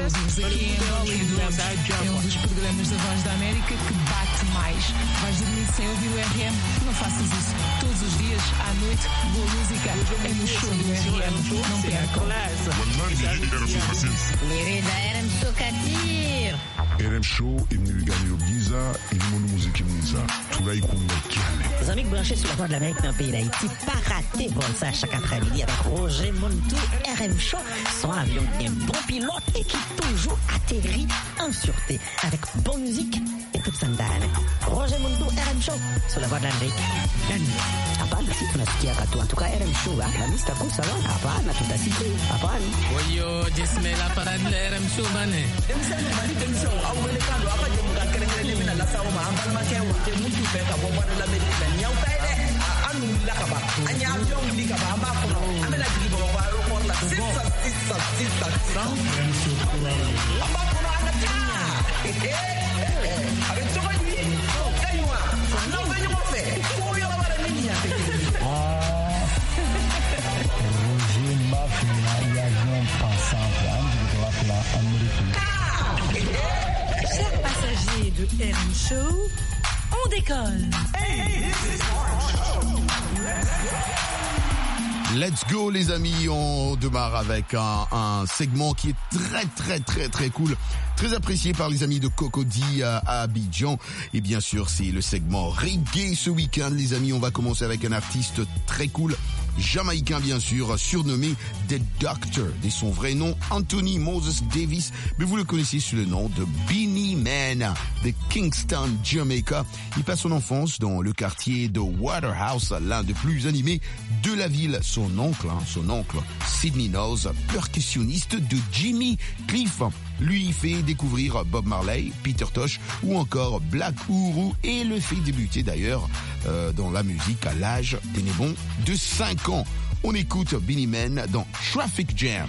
todos aqui em Hollywood. É um dos programas da Voz da América que bate mais. Vais dormir sem ouvir o RM? Não faças isso. Todos os dias, à noite, boa música é no show do RM. Não percam. RM Show كتير. RM Show imnigani Giza ilmonu musique Giza. Tulai kunga kiane. Les amis branchés sur la Voix de l'Amérique dans le pays d'Haïti, pas rater vol ça chaque après-midi avec Roger Montou, RM Show, son avion qui est un bon pilote et qui toujours atterrit en sûreté avec bonne musique et toute sandale. Roger Montou, RM Show, sur la Voix de l'Amérique. Hapana, si tunasikia katu. En tout cas, RM Show, la lista cool salon. Hapana, tutasikia. Hapana. Oyo, jisme la parade de RM Show, bane. Chers passagers de RM Show, on décolle. Let's go les amis, on démarre avec un segment qui est très cool, très apprécié par les amis de Cocody à Abidjan. Et bien sûr, c'est le segment reggae ce week-end les amis. On va commencer avec un artiste très cool, jamaïcain bien sûr, surnommé The Doctor, de son vrai nom Anthony Moses Davis, mais vous le connaissez sous le nom de Beenie Man de Kingston, Jamaica. Il passe son enfance dans le quartier de Waterhouse, l'un des plus animés de la ville. Son oncle, Sidney Knowles, percussionniste de Jimmy Cliff, lui fait découvrir Bob Marley, Peter Tosh ou encore Black Uhuru et le fait débuter d'ailleurs dans la musique à l'âge ténébron de 5 ans. On écoute Beenie Man dans Traffic Jam.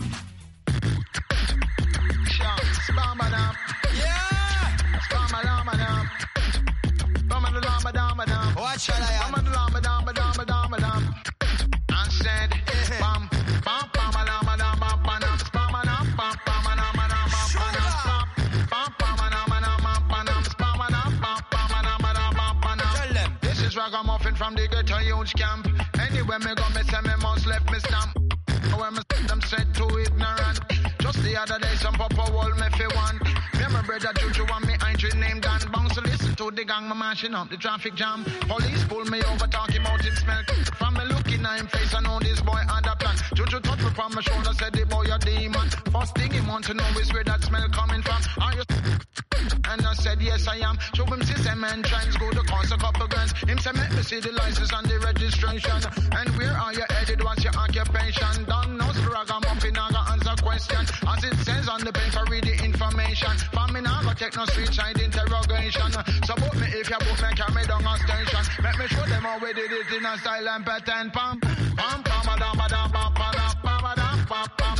Ragamuffin from the ghetto huge camp. Anywhere me go, me say me must left me stamp. When me them said too ignorant. Just the other day, some papa wall me fi one. Me my brother Juju and me auntie named Dan. Bounce to listen to the gang, me mashing up the traffic jam. Police pull me over, talking about him smell. From me looking at him face, I know this boy had a plan. Juju touch me from my shoulder, said the boy a demon. First thing he want to know is where that smell coming from. Are you? And I said yes I am. Show him system and trends go to cost a couple grants. Him say make me see the license and the registration. And where are you headed? What's your occupation? Don't know ragamuffin, I got answer question. As it says on the paper, read the information. For me now, go take no street side interrogation. Support me if you book me, carry down a station. Let me show them how we did it in a style and pattern. Pam, pam, pam, pam, pam, pam, pam, pam, pam, pam,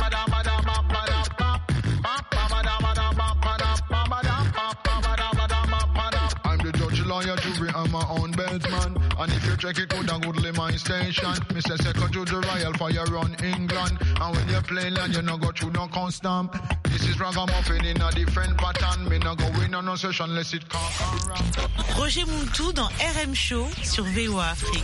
lawyer, jury, I'm my own beltman. And if you check it good and goodly my station, Mr. Second to the Royal Fire run England. And when you play land, you no go through no custom. This is ragamuffin in a different pattern. Me no go win on no session unless it can't run. Roger Montou dans RM Show sur VOA Afrique.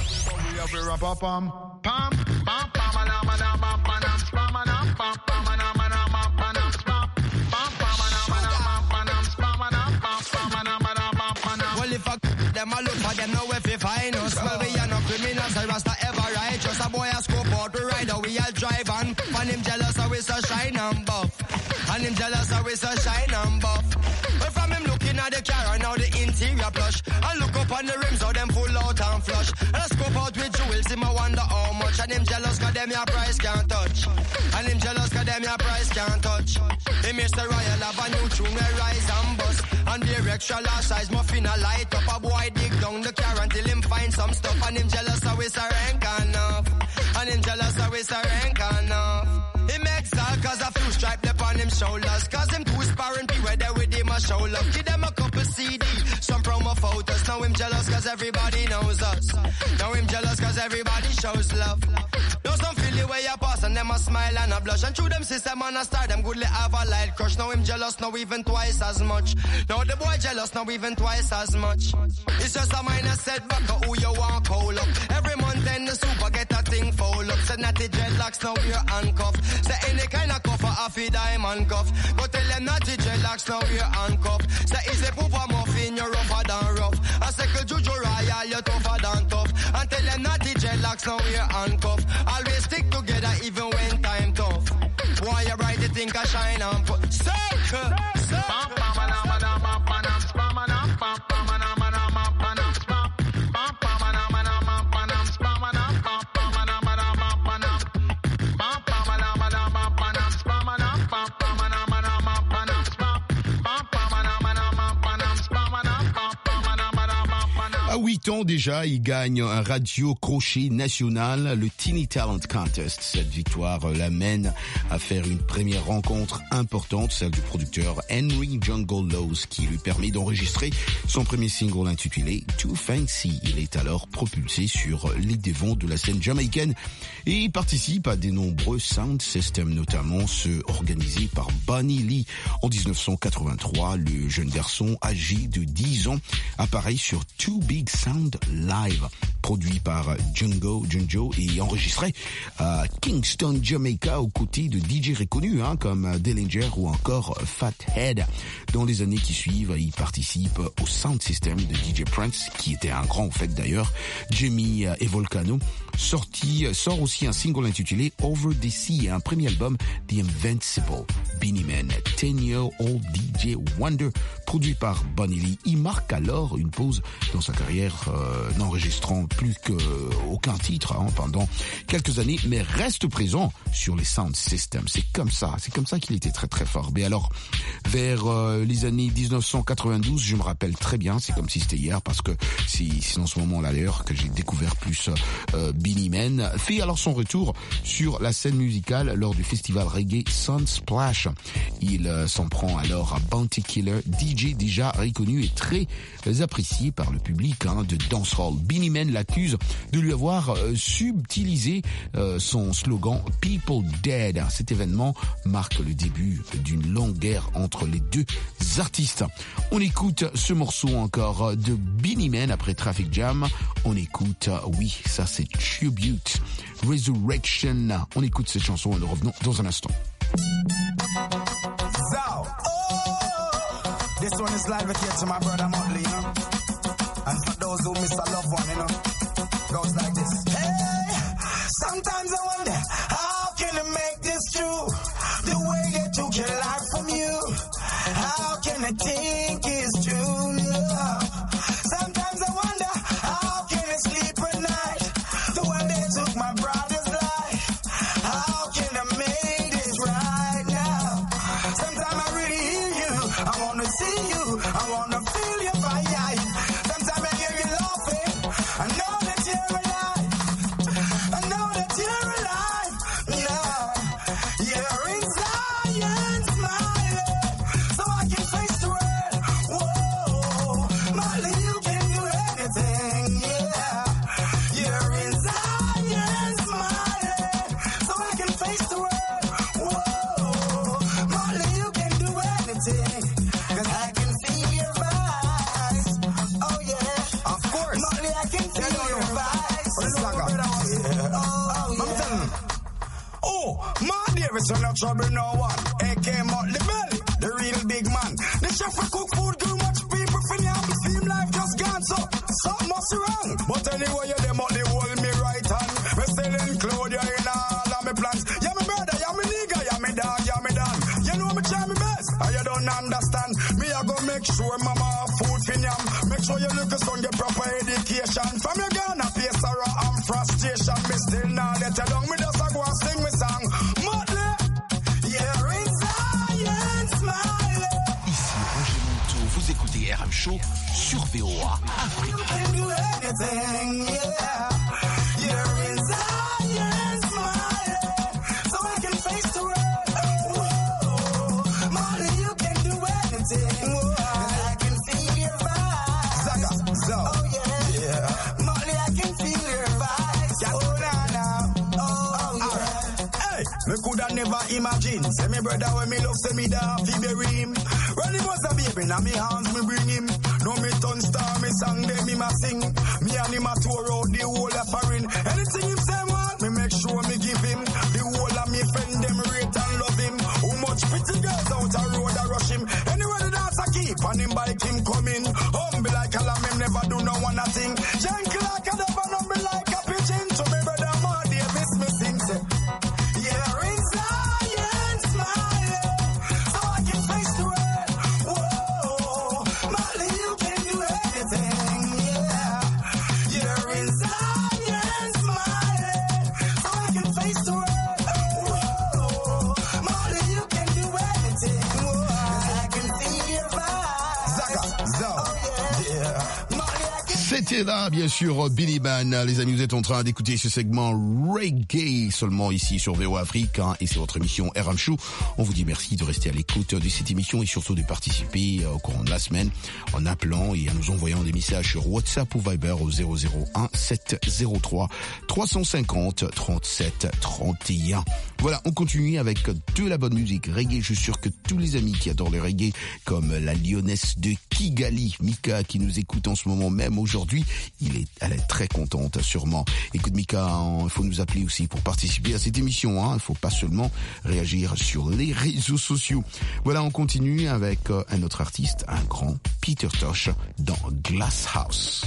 Them a look for them now if you find us. Well, we are no criminals, I rasta ever righteous. A boy a scope out to ride, we all drive on. And him jealous, how we so shine and buff. And him jealous, how we so shine and buff. But from him looking at the car and now the interior plush. I look up on the rims, how them full out and flush. And I scope out with jewels, him I wonder how much. And him jealous, cause them your price can't touch. And him jealous, cause them your price can't touch. Him Mr. Royal have a new tune, we rise and bust. And the extra large size muffin a light up. A boy dig down the car until him find some stuff. And him jealous how it's a rank enough. And him jealous how it's a rank enough. He makes that cause a few stripes up on him shoulders. Cause him too sparring be where they with him a show love. Give them a couple CD, some promo photos. Now him jealous cause everybody knows us. Now him jealous cause everybody shows love. Now some feel the way you pass and them a smile and a blush. And through them system and a star, them goodly have a light crush. Now him jealous, now even twice as much. Now the boy jealous, now even twice as much. It's just a minor setback of who you want call up. Every month then the super get a thing fold up. Say natty dreadlocks, now we're handcuffed. Say any kind of cuff a half a diamond cuff. Go tell them natty dreadlocks, now we're handcuffed. Say easy poof a muffin, you're rougher than rough. A second juju royal, you're tougher than tough. And tell them natty dreadlocks, now we're handcuffed. Always stick together even when time tough. Why you bright, you think I shine and put circle. À 8 ans déjà, il gagne un radio crochet national, le Teeny Talent Contest. Cette victoire l'amène à faire une première rencontre importante, celle du producteur Henry Jungle Laws, qui lui permet d'enregistrer son premier single intitulé Too Fancy. Il est alors propulsé sur les devants de la scène jamaïcaine et il participe à de nombreux sound systems, notamment ceux organisés par Bunny Lee. En 1983, le jeune garçon âgé de 10 ans apparaît sur Too Big Sound Live, produit par Junjo et enregistré à Kingston, Jamaica, aux côtés de DJ reconnus comme Dillinger ou encore Fathead. Dans les années qui suivent, il participe au sound system de DJ Prince, qui était un grand fait d'ailleurs. Jimmy et Volcano sort aussi un single intitulé Over the Sea et un premier album The Invincible. Beenie Man, 10-year-old DJ Wonder, produit par Bunny Lee. Il marque alors une pause dans sa carrière, n'enregistrant plus qu'aucun titre pendant quelques années, mais reste présent sur les sound systems. C'est comme ça qu'il était très très fort. Mais alors, vers les années 1992, je me rappelle très bien, c'est comme si c'était hier, parce que c'est dans ce moment-là d'ailleurs que j'ai découvert plus Beenie Man, fait alors son retour sur la scène musicale lors du festival reggae Sunsplash. Il s'en prend alors à Bounty Killer, DJ déjà reconnu et très apprécié par le public de dancehall. Beenie Man l'accuse de lui avoir subtilisé son slogan People Dead. Cet événement marque le début d'une longue guerre entre les deux artistes. On écoute ce morceau encore de Beenie Man après Traffic Jam. On écoute, oui, ça c'est Tribute, Resurrection. On écoute cette chanson et nous revenons dans un instant. This one is live here to my brother Motley, you know. And for those who miss a loved one, you know, goes like this. Hey, sometimes I wonder, how can I make this true? The way they took your life from you. How can I think it's true? Yeah. Sometimes I wonder, how can I sleep at night? The way they took my brother's life. How can I make this right now? Sometimes I really hear you. I wanna see you. I wanna feel your fire. Sometimes I hear you laughing. I know that you're alive. I know that you're alive. Yeah, you're in Zion smiling, so I can face the world. Whoa, Molly, you can do anything. Yeah, you're in Zion smiling, so I can face the world. Whoa, Molly, you can do anything. 'Cause I can feel your vibes. Oh yeah, of course. Molly, I can feel your vibes. Yeah. Oh, my dear, it's no trouble, no one. AK Motley Belly, the real big man. The chef will cook food, too much people for yam. Seem life just gone, so something must wrong. But anyway, you them Motley hold me right hand. Me selling clothes, you in all of me plans. Yeah, me brother, yeah, me nigga, yeah, me dog, yeah, me done. You know me try me best, and you don't understand. Me, I go make sure mama have food for yam. Make sure you look a son get proper education. From your Ghana, pay sorrow and frustration. Me still not let you down, me just a go and sing me song. Motley, you're in Zion smiling. Ici Roger Monteau, vous écoutez RM Show sur VOA Afrique. You can do anything, yeah. You're in Zion smiling, so I can face the world. Whoa, Molly, you can do anything. 'Cause I can feel your vibes. imagine. Say me brother when me love, say me da fi bury him. When he was a baby, now me hands me bring him. No me turn star, me song them him a sing. Me and him a tour out the whole of foreign. Anything him say want, me make sure me give him. The whole of me friend them rate and love him. How much pretty girls out a road a rush him. Anywhere the dance a keep, and him bike him coming. Humble like a lamb, him never do no one a thing. Gentle like a dove and humble like a pigeon. To me brother man, Davis me sing say. Yeah, in Zion smiling, so I can face the world. Whoa, Molly, you can do anything. Yeah, you're in Zion smiling, so I can face the world. Whoa, Molly, you can do anything. Whoa, I can see your vibe. Zaga, zo, yeah. C'était là, bien sûr, Billy Ban. Les amis, vous êtes en train d'écouter ce segment reggae seulement ici sur VOA Afrique, hein, et c'est votre émission RM Show. On vous dit merci de rester à l'écoute de cette émission et surtout de participer au courant de la semaine en appelant et en nous envoyant des messages sur WhatsApp ou Viber au 001 703 350 37 31. Voilà, on continue avec de la bonne musique reggae. Je suis sûr que tous les amis qui adorent le reggae, comme la lyonnaise de Kigali, Mika, qui nous écoute en ce moment même aujourd'hui, elle est très contente, sûrement. Écoute, Mika, il faut nous appeler aussi pour participer à cette émission, hein. Il faut pas seulement réagir sur les réseaux sociaux. Voilà, on continue avec un autre artiste, un grand Peter Tosh dans Glass House.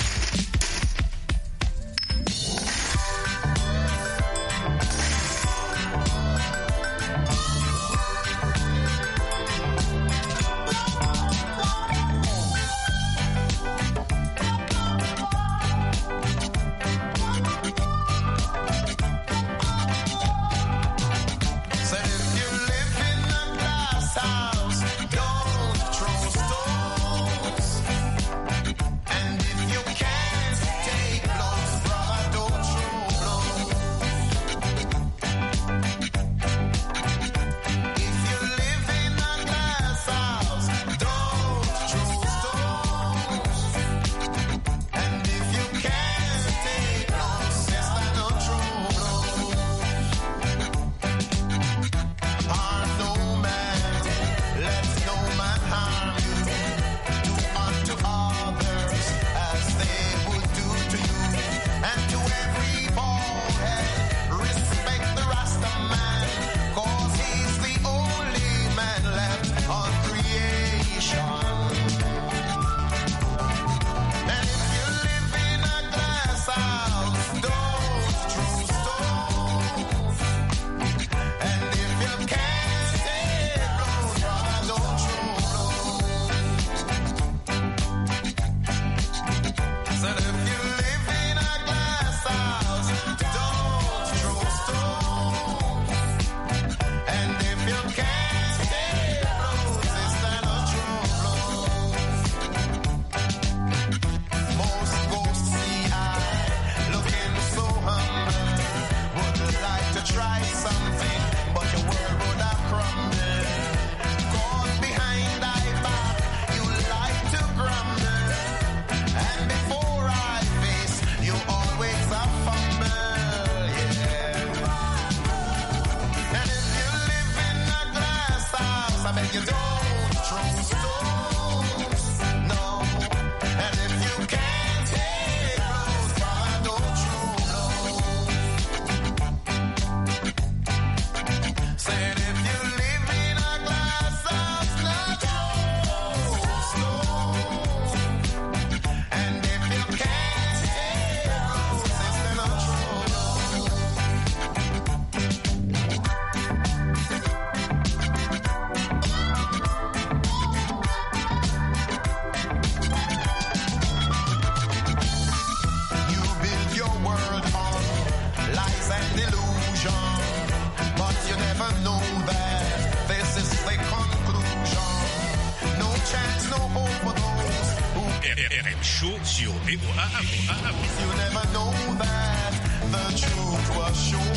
RM Show sur VOA Afrique. You never know that the truth was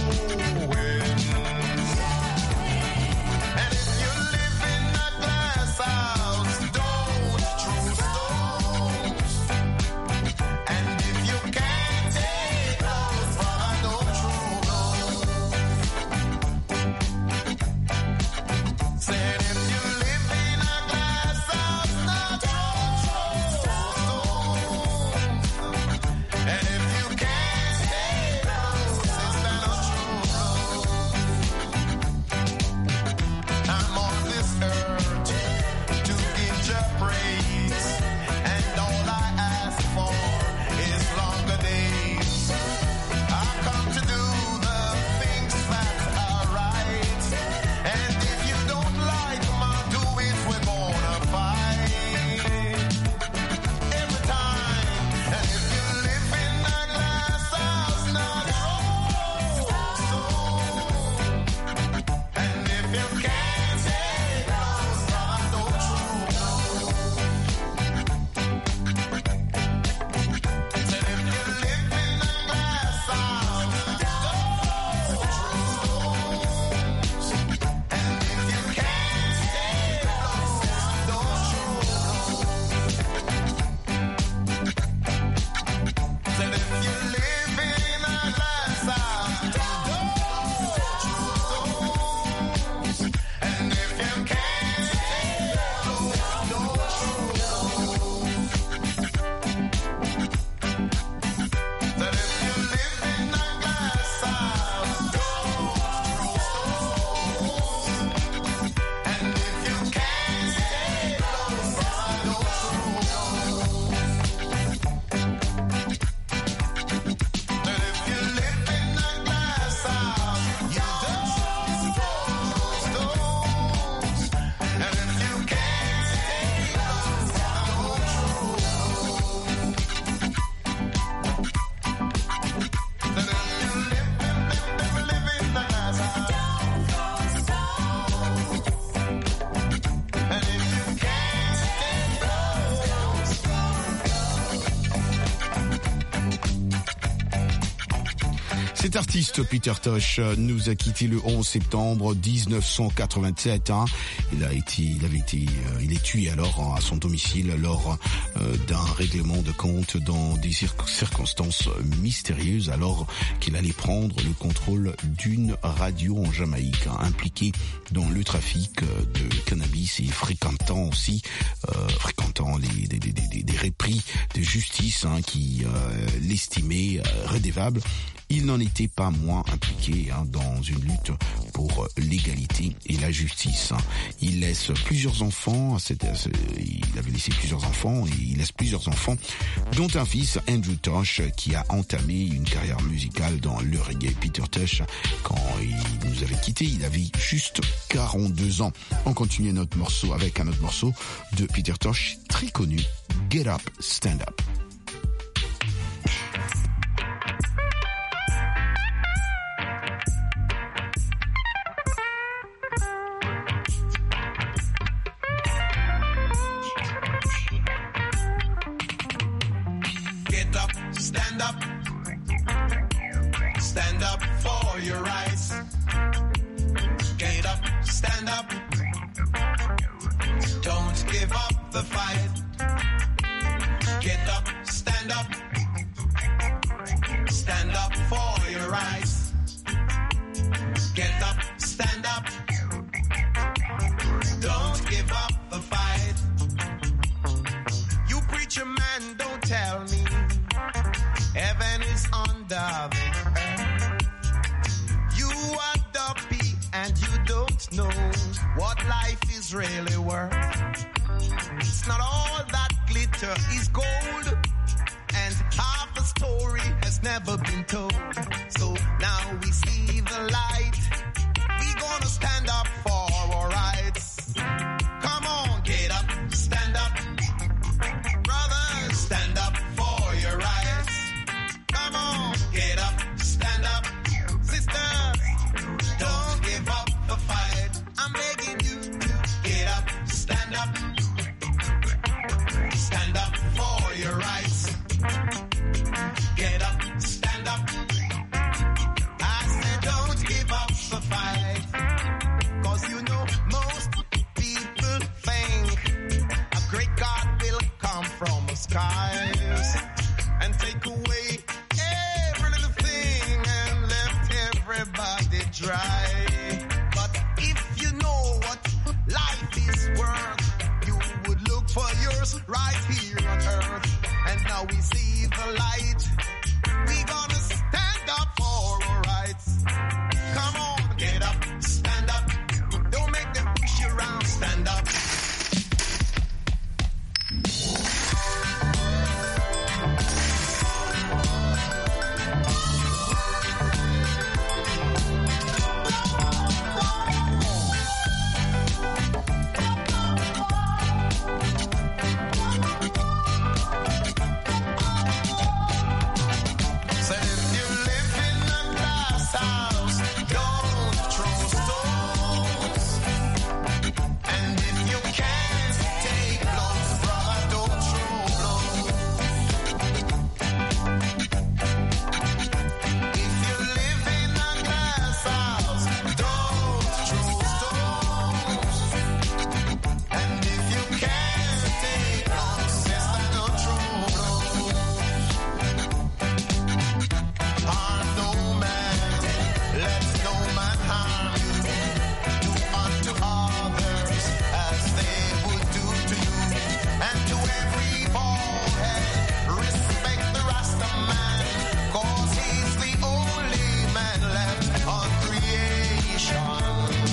showing. And if you live in a glass house, don't throw stones. And if you can't take those, brother, don't throw those. Cet artiste, Peter Tosh, nous a quitté le 11 septembre 1987. Il est tué alors à son domicile lors d'un règlement de compte dans des circonstances mystérieuses, alors qu'il allait prendre le contrôle d'une radio en Jamaïque, impliquée dans le trafic de cannabis et fréquentant des repris de justice qui l'estimaient redevable. Il n'en était pas moins impliqué dans une lutte pour l'égalité et la justice. Il laisse plusieurs enfants, il avait laissé plusieurs enfants et il laisse plusieurs enfants, dont un fils, Andrew Tosh, qui a entamé une carrière musicale dans le reggae. Peter Tosh, quand il nous avait quittés, il avait juste 42 ans. On continue notre morceau avec un autre morceau de Peter Tosh, très connu, Get Up, Stand Up. Stand up. Stand up for your rights. Get up, stand up. Don't give up the fight. Get up, stand up. Stand up for your rights. Get up, stand up. Don't give up the fight. You preacher man, don't tell me heaven is under the earth. You are dopey and you don't know what life is really worth. It's not all that glitter is gold, and half a story has never been told. So now we see the light. We gonna stand up for our rights. Come on, get up, stand up. Brothers, stand up for your rights. Come on, get up, stand up. Sisters, don't give up the fight. I'm begging you to get up, stand up. Stand up for your rights. Get up, stand up. I said don't give up the fight. 'Cause you know most people think a great God will come from the skies and take away every little thing and left everybody dry. But if you know what life is worth, you would look for yours right here on earth. And now we see the light. We gonna stand up for our rights. Come on, get up, stand up. Don't make them push you around, stand up. Said if you live in a glass house, don't throw stones. And if you can't take blows, brother, don't throw blows. If you live in a glass house, don't throw stones. And if you can't take blows, sister, don't throw blows. Harm no man, let no man harm you. Do unto others as they would do to you. And to every forehead, respect the Rasta man, 'cause he's the only man left on creation.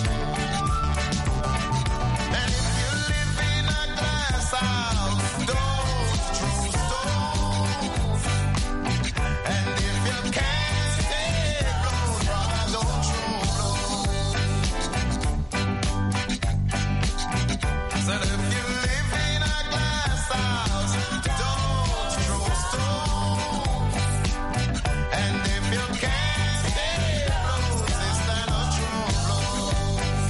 And if you live in a glass house, don't throw stones. And if you can't take blows, brother, don't throw blows. Said if you live in a glass house, don't throw stones. And if you can't take blows, sister, don't throw blows.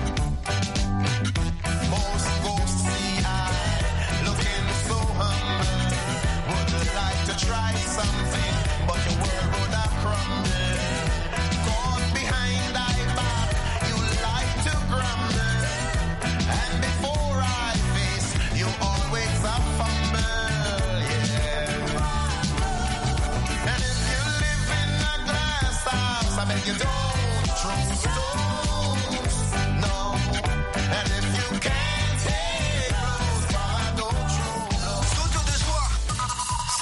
Most ghosts see eye, looking so humble. Would like to try something, but your world would have crumbled.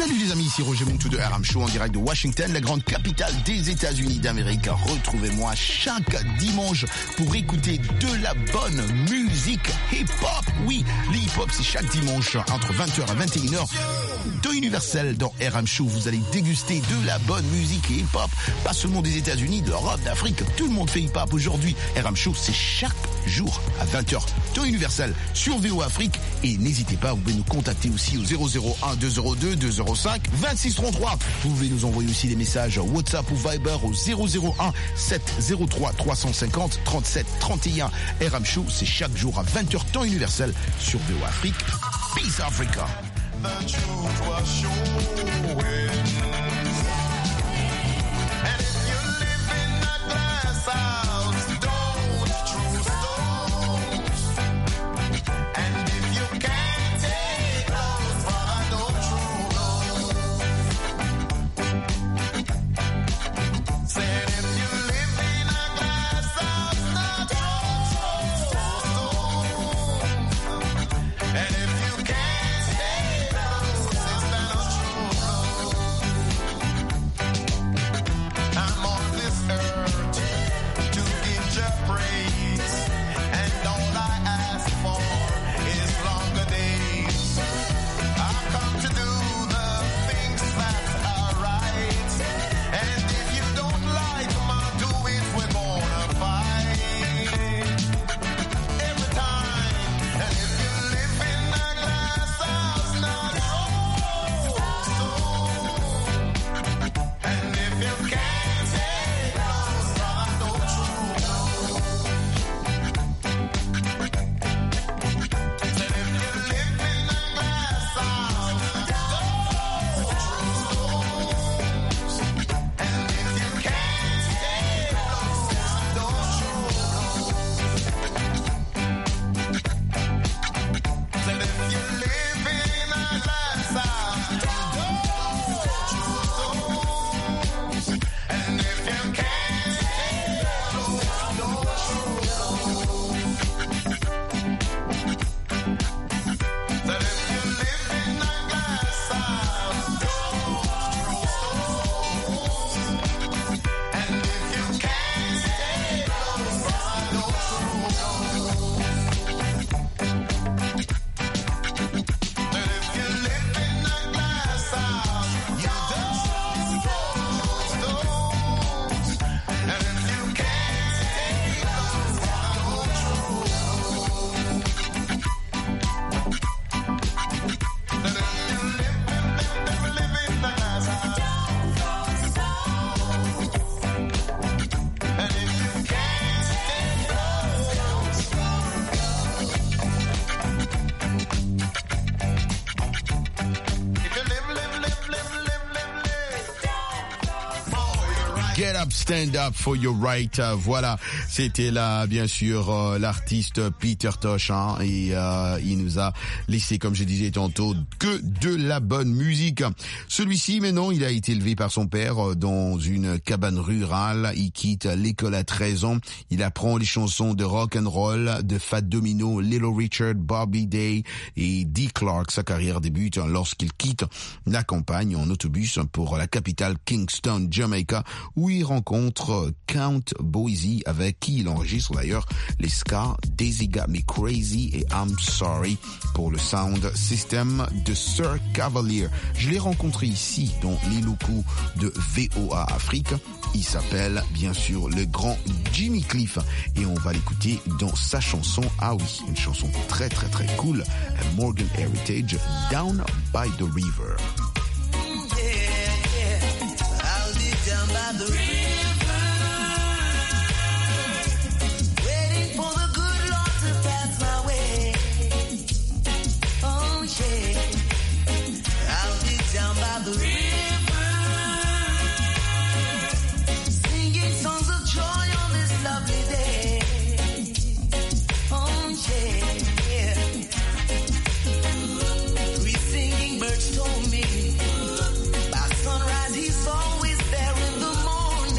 Salut les amis, ici Roger Montou de RM Show en direct de Washington, la grande capitale des États-Unis d'Amérique. Retrouvez-moi chaque dimanche pour écouter de la bonne musique hip-hop. Oui, le hip-hop c'est chaque dimanche entre 20h et 21h. Temps universel dans RM Show, vous allez déguster de la bonne musique hip-hop. Pas seulement des États-Unis, de l'Europe, d'Afrique, tout le monde fait hip-hop aujourd'hui. RM Show c'est chaque jour à 20h. Temps universel sur VOA Afrique. Et n'hésitez pas, vous pouvez nous contacter aussi au 001 202 205 2633. Vous pouvez nous envoyer aussi des messages WhatsApp ou Viber au 001 703 350 37 31. RM Show, c'est chaque jour à 20h temps universel sur VOA Afrique. Peace Africa. The truth was showing. And if you live in a glass house, don't throw stones. And if you can't take those, brother, don't throw those. Said if you live in a glass house, not throw stones. And if you can't take those, sister, don't throw those. I'm on this earth to give your praise, and all I ask for is longer days. I've come to do the things that are right, and if you don't like them, I'll do it. We're gonna fight every time. And if you live in a glass house, not stone. And if you can't take those, brother, don't throw Said if you live in a glass house, don't throw stones. And if you can't take those, don't throw Said if you live in a glass house, don't throw stones. And if you can't take those, don't throw Said if you live in a glass house, don't throw stones. And if you can't take those, don't throw But if you live in a glass house, you don't throw stones. And if you can't take those, don't throw But if you live in a glass house, and if you can't take those, if you live, Get up, stand up for your right. Voilà, c'était là, bien sûr, l'artiste Peter Tosh, hein, et il nous a laissé, comme je disais tantôt, que de la bonne musique. Celui-ci, maintenant, il a été élevé par son père dans une cabane rurale. Il quitte l'école à 13 ans. Il apprend les chansons de rock and roll de Fat Domino, Little Richard, Bobby Day et Dee Clark. Sa carrière débute lorsqu'il quitte la campagne en autobus pour la capitale Kingston, Jamaica, où il rencontre Count Boise, avec qui il enregistre d'ailleurs les ska Daisy Got Me Crazy et I'm Sorry pour le sound system de Sir Cavalier. Je l'ai rencontré ici dans les locaux de VOA Afrique. Il s'appelle bien sûr le grand Jimmy Cliff et on va l'écouter dans sa chanson, ah oui, une chanson très très très cool, Morgan Heritage, Down by the River. I'll be down by the river, waiting for the good Lord to pass my way. Oh yeah, I'll be down by the river, singing songs of joy on this lovely day. Oh yeah, three singing birds told me by sunrise he's always there in the morning.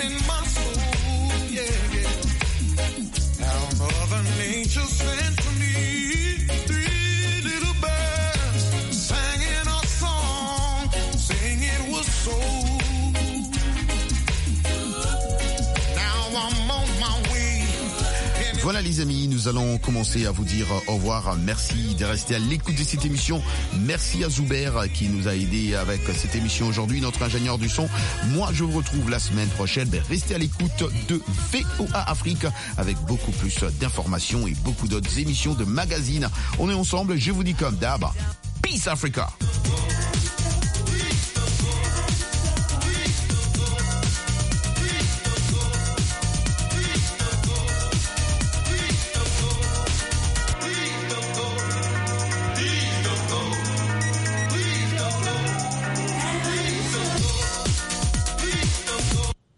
in my soul, yeah, yeah. How Mother Nature sent to me 3 little birds singing a song, saying it was so. Now I'm on my way. Voilà les amis, nous allons commencer à vous dire au revoir. Merci de rester à l'écoute de cette émission. Merci à Zuber qui nous a aidé avec cette émission aujourd'hui, notre ingénieur du son. Moi, je vous retrouve la semaine prochaine. Restez à l'écoute de VOA Afrique avec beaucoup plus d'informations et beaucoup d'autres émissions de magazines. On est ensemble, je vous dis comme d'hab, Peace Africa.